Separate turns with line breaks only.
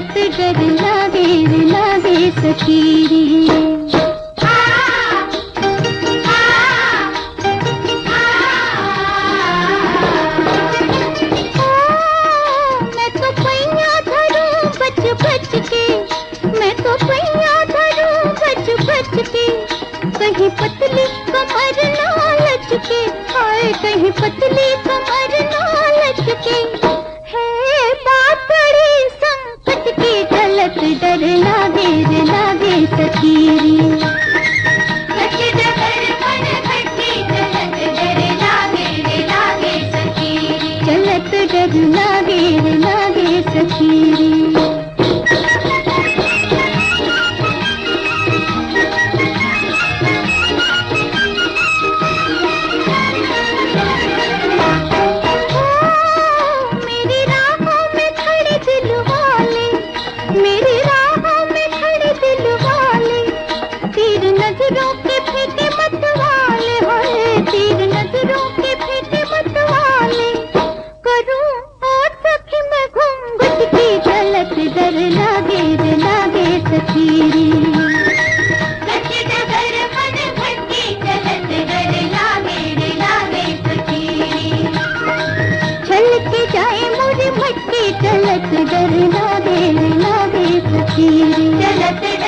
चलत डर लागे लागे सखीरी। मैं तो पैया धरूं बच बच के, मैं तो पैया धरूं बच बच के, कहीं पतली कमर ना लचके, हाय कहीं पतली कमर ना लचके, है बात बड़ी संकट की चलत डर लागे सखीरी। सच डगर मन खट्टी चलत डर लागे सखीरी, चलत डर लागे सखीरी। नजरों के फेंके मत वाले, होए तीर नजरों के फेंके मत वाले, करूं और सखी मैं घूंघट की झलक डर लागे सखीरी। सच डगर मन खट्टी चलत डर लागे सखीरी, छल के जाए मुझे भटकी चलत डर लागे सखीरी, चलत